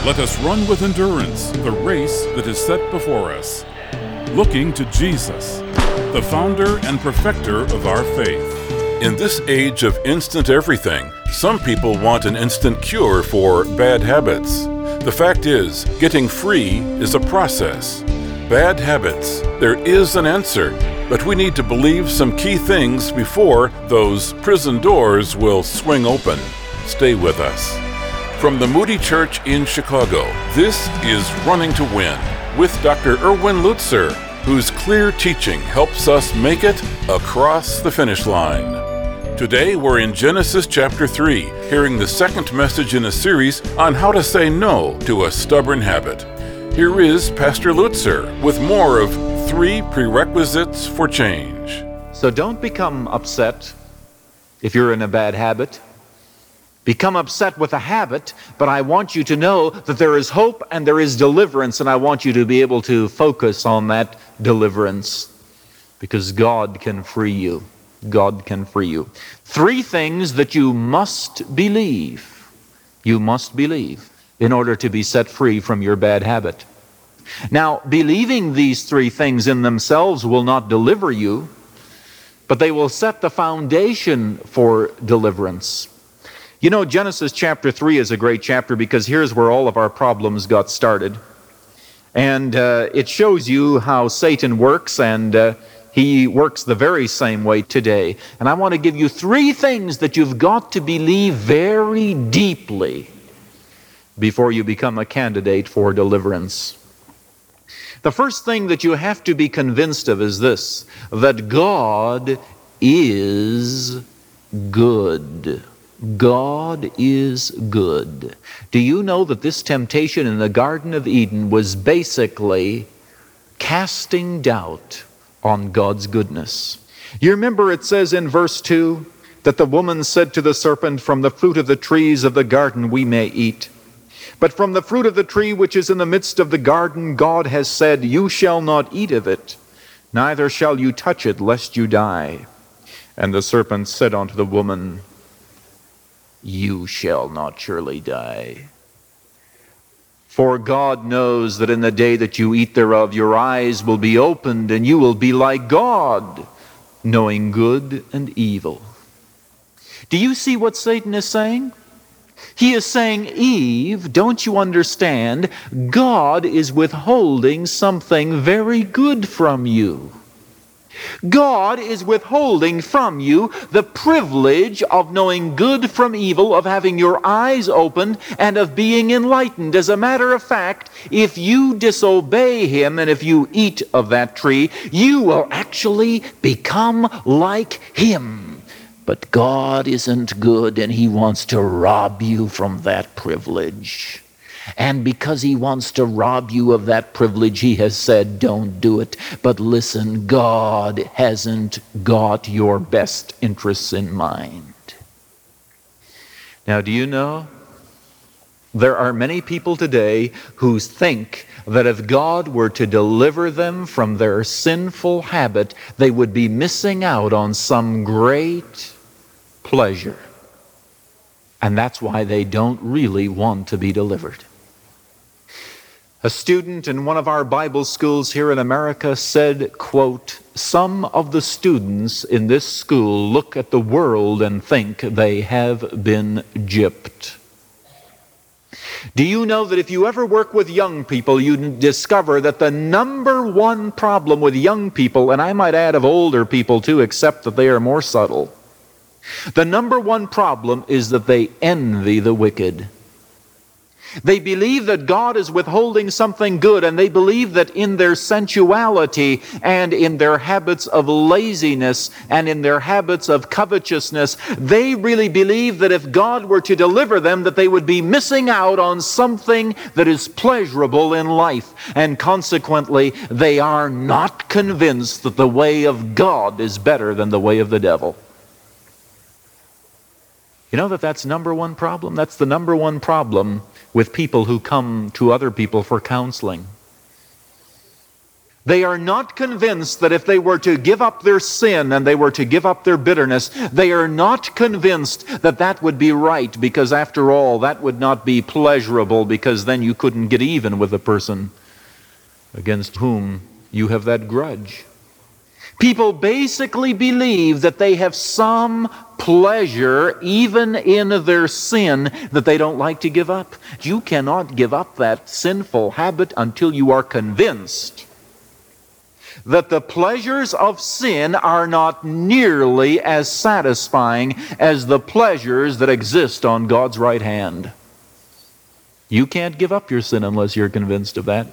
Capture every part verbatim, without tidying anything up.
Let us run with endurance the race that is set before us, looking to Jesus, the founder and perfecter of our faith. In this age of instant everything, some people want an instant cure for bad habits. The fact is, getting free is a process. Bad habits, there is an answer, but we need to believe some key things before those prison doors will swing open. Stay with us. From the Moody Church in Chicago, this is Running to Win with Doctor Erwin Lutzer, whose clear teaching helps us make it across the finish line. Today we're in Genesis chapter three, hearing the second message in a series on how to say no to a stubborn habit. Here is Pastor Lutzer with more of three prerequisites for change. So don't become upset if you're in a bad habit. Become upset with a habit, but I want you to know that there is hope and there is deliverance, and I want you to be able to focus on that deliverance because God can free you. God can free you. Three things that you must believe. You must believe in order to be set free from your bad habit. Now, believing these three things in themselves will not deliver you, but they will set the foundation for deliverance. You know, Genesis chapter three is a great chapter because here's where all of our problems got started. And uh, it shows you how Satan works, and uh, he works the very same way today. And I want to give you three things that you've got to believe very deeply before you become a candidate for deliverance. The first thing that you have to be convinced of is this, that God is good. God is good. Do you know that this temptation in the Garden of Eden was basically casting doubt on God's goodness? You remember it says in verse two that the woman said to the serpent, "From the fruit of the trees of the garden we may eat. But from the fruit of the tree which is in the midst of the garden, God has said, You shall not eat of it, neither shall you touch it, lest you die. And the serpent said unto the woman, You shall not surely die. For God knows that in the day that you eat thereof, your eyes will be opened, and you will be like God, knowing good and evil." Do you see what Satan is saying? He is saying, Eve, don't you understand? God is withholding something very good from you. God is withholding from you the privilege of knowing good from evil, of having your eyes opened, and of being enlightened. As a matter of fact, if you disobey Him and if you eat of that tree, you will actually become like Him. But God isn't good, and He wants to rob you from that privilege. And because He wants to rob you of that privilege, He has said, don't do it. But listen, God hasn't got your best interests in mind. Now, do you know? There are many people today who think that if God were to deliver them from their sinful habit, they would be missing out on some great pleasure. And that's why they don't really want to be delivered. A student in one of our Bible schools here in America said, quote, "Some of the students in this school look at the world and think they have been gypped." Do you know that if you ever work with young people, you discover that the number one problem with young people, and I might add of older people too, except that they are more subtle, the number one problem is that they envy the wicked. They believe that God is withholding something good, and they believe that in their sensuality and in their habits of laziness and in their habits of covetousness, they really believe that if God were to deliver them, that they would be missing out on something that is pleasurable in life. And consequently, they are not convinced that the way of God is better than the way of the devil. You know that that's number one problem? That's the number one problem with people who come to other people for counseling. They are not convinced that if they were to give up their sin and they were to give up their bitterness, they are not convinced that that would be right, because after all, that would not be pleasurable, because then you couldn't get even with the person against whom you have that grudge. People basically believe that they have some pleasure even in their sin that they don't like to give up. You cannot give up that sinful habit until you are convinced that the pleasures of sin are not nearly as satisfying as the pleasures that exist on God's right hand. You can't give up your sin unless you're convinced of that.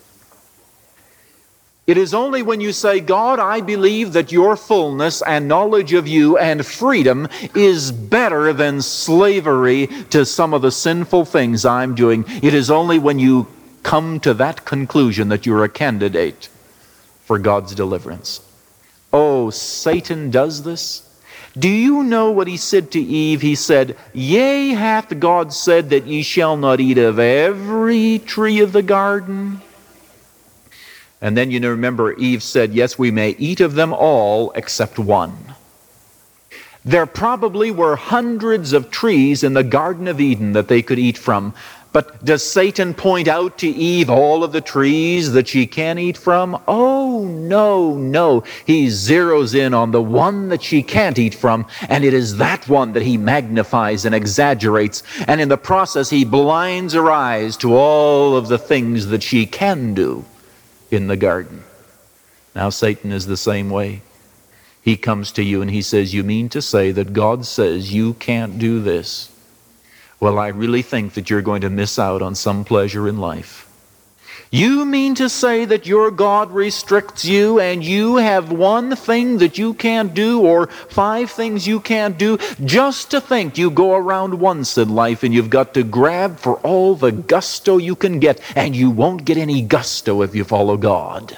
It is only when you say, God, I believe that your fullness and knowledge of you and freedom is better than slavery to some of the sinful things I'm doing. It is only when you come to that conclusion that you're a candidate for God's deliverance. Oh, Satan does this. Do you know what he said to Eve? He said, Yea, hath God said that ye shall not eat of every tree of the garden? And then you remember Eve said, yes, we may eat of them all except one. There probably were hundreds of trees in the Garden of Eden that they could eat from. But does Satan point out to Eve all of the trees that she can eat from? Oh, no, no. He zeroes in on the one that she can't eat from, and it is that one that he magnifies and exaggerates. And in the process, he blinds her eyes to all of the things that she can do in the garden. Now, Satan is the same way. He comes to you and he says, you mean to say that God says you can't do this? Well, I really think that you're going to miss out on some pleasure in life. You mean to say that your God restricts you and you have one thing that you can't do or five things you can't do? Just to think you go around once in life and you've got to grab for all the gusto you can get, and you won't get any gusto if you follow God.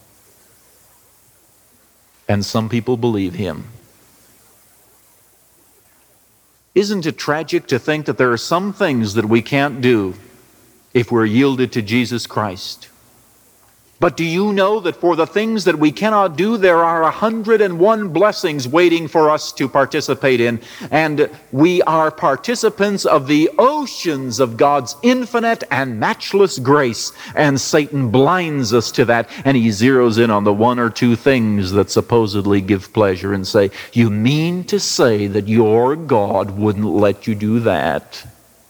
And some people believe him. Isn't it tragic to think that there are some things that we can't do if we're yielded to Jesus Christ? But do you know that for the things that we cannot do, there are a hundred and one blessings waiting for us to participate in? And we are participants of the oceans of God's infinite and matchless grace. And Satan blinds us to that, and he zeroes in on the one or two things that supposedly give pleasure and say, you mean to say that your God wouldn't let you do that?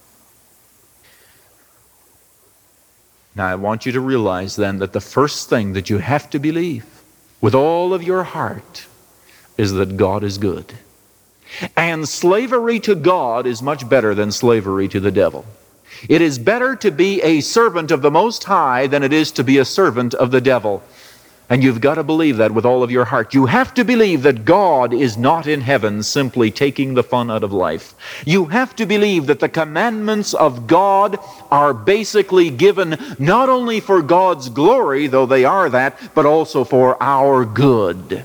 Now, I want you to realize then that the first thing that you have to believe with all of your heart is that God is good. And slavery to God is much better than slavery to the devil. It is better to be a servant of the Most High than it is to be a servant of the devil. And you've got to believe that with all of your heart. You have to believe that God is not in heaven simply taking the fun out of life. You have to believe that the commandments of God are basically given not only for God's glory, though they are that, but also for our good.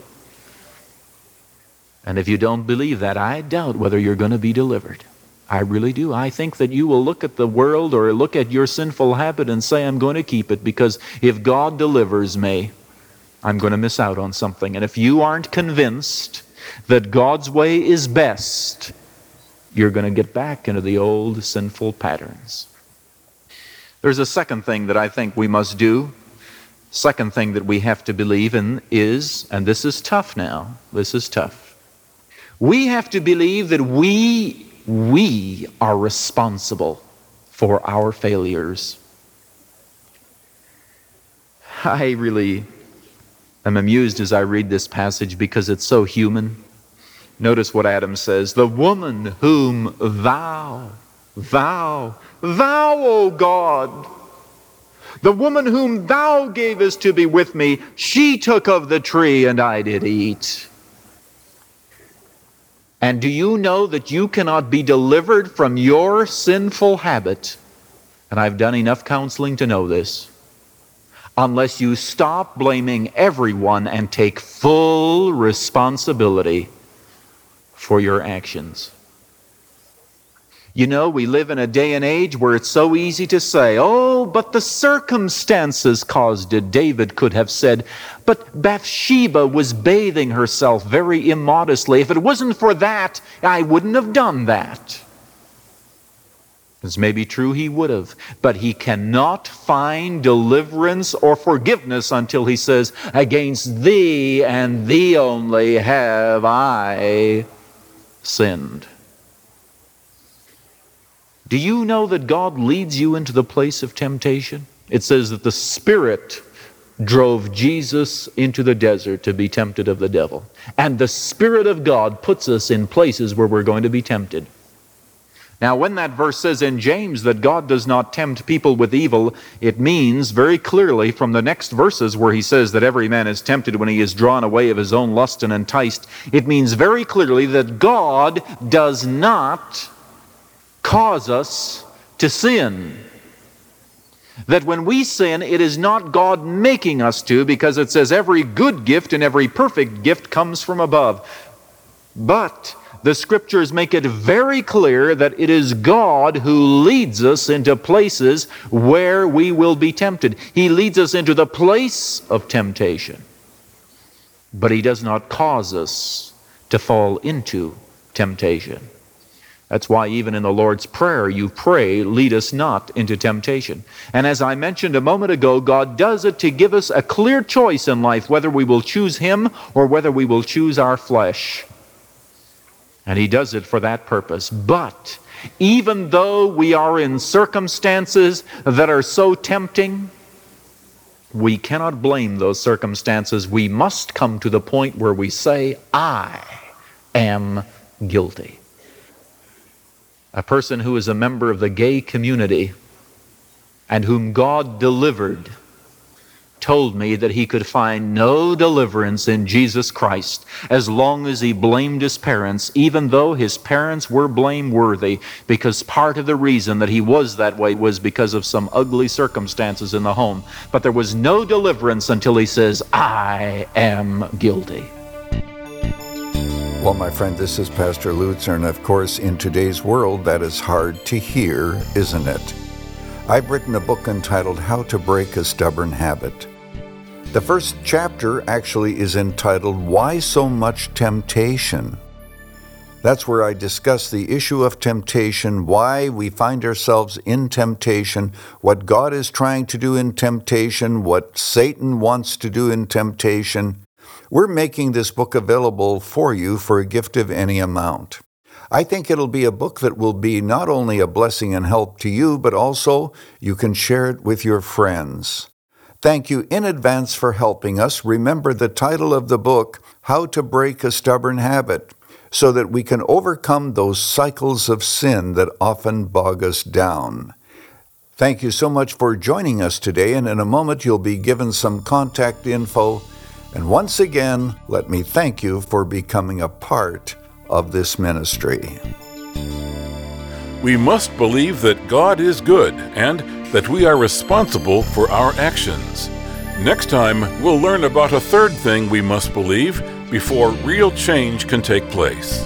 And if you don't believe that, I doubt whether you're going to be delivered. I really do. I think that you will look at the world or look at your sinful habit and say, I'm going to keep it, because if God delivers me, I'm going to miss out on something. And if you aren't convinced that God's way is best, you're going to get back into the old sinful patterns. There's a second thing that I think we must do. Second thing that we have to believe in is, and this is tough now, this is tough. We have to believe that we, we are responsible for our failures. I really I'm amused as I read this passage because it's so human. Notice what Adam says, the woman whom thou, thou, thou, O God, the woman whom thou gavest to be with me, she took of the tree and I did eat. And do you know that you cannot be delivered from your sinful habit? And I've done enough counseling to know this. Unless you stop blaming everyone and take full responsibility for your actions. You know, we live in a day and age where it's so easy to say, oh, but the circumstances caused it. David could have said, but Bathsheba was bathing herself very immodestly. If it wasn't for that, I wouldn't have done that. It's maybe true he would have, but he cannot find deliverance or forgiveness until he says, against thee and thee only have I sinned. Do you know that God leads you into the place of temptation? It says that the Spirit drove Jesus into the desert to be tempted of the devil. And the Spirit of God puts us in places where we're going to be tempted. Now, when that verse says in James that God does not tempt people with evil, it means very clearly from the next verses where he says that every man is tempted when he is drawn away of his own lust and enticed, it means very clearly that God does not cause us to sin. That when we sin, it is not God making us to, because it says every good gift and every perfect gift comes from above. But the Scriptures make it very clear that it is God who leads us into places where we will be tempted. He leads us into the place of temptation. But He does not cause us to fall into temptation. That's why even in the Lord's Prayer you pray, lead us not into temptation. And as I mentioned a moment ago, God does it to give us a clear choice in life, whether we will choose Him or whether we will choose our flesh. And He does it for that purpose. But even though we are in circumstances that are so tempting, we cannot blame those circumstances. We must come to the point where we say, I am guilty. A person who is a member of the gay community and whom God delivered told me that he could find no deliverance in Jesus Christ as long as he blamed his parents, even though his parents were blameworthy, because part of the reason that he was that way was because of some ugly circumstances in the home. But there was no deliverance until he says, I am guilty. Well, my friend, this is Pastor Lutzer, and of course, in today's world, that is hard to hear, isn't it? I've written a book entitled How to Break a Stubborn Habit. The first chapter actually is entitled, Why So Much Temptation? That's where I discuss the issue of temptation, why we find ourselves in temptation, what God is trying to do in temptation, what Satan wants to do in temptation. We're making this book available for you for a gift of any amount. I think it'll be a book that will be not only a blessing and help to you, but also you can share it with your friends. Thank you in advance for helping us. Remember the title of the book, How to Break a Stubborn Habit, so that we can overcome those cycles of sin that often bog us down. Thank you so much for joining us today, and in a moment you'll be given some contact info. And once again, let me thank you for becoming a part of this ministry. We must believe that God is good and that we are responsible for our actions. Next time, we'll learn about a third thing we must believe before real change can take place.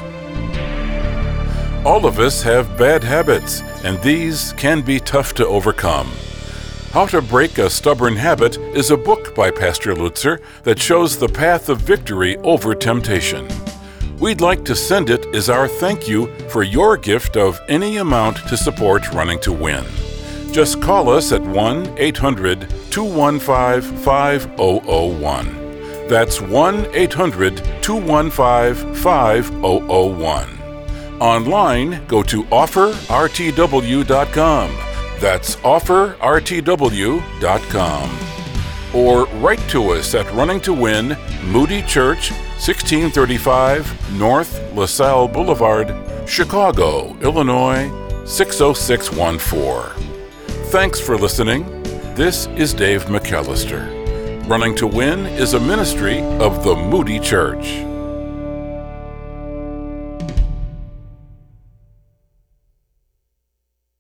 All of us have bad habits, and these can be tough to overcome. How to Break a Stubborn Habit is a book by Pastor Lutzer that shows the path of victory over temptation. We'd like to send it as our thank you for your gift of any amount to support Running to Win. Just call us at one eight hundred two one five five zero zero one. That's one eight hundred two one five five zero zero one. Online, go to offer r t w dot com. That's offer r t w dot com. Or write to us at Running to Win, Moody Church, sixteen thirty-five North LaSalle Boulevard, Chicago, Illinois, six oh six one four. Thanks for listening. This is Dave McAllister. Running to Win is a ministry of the Moody Church.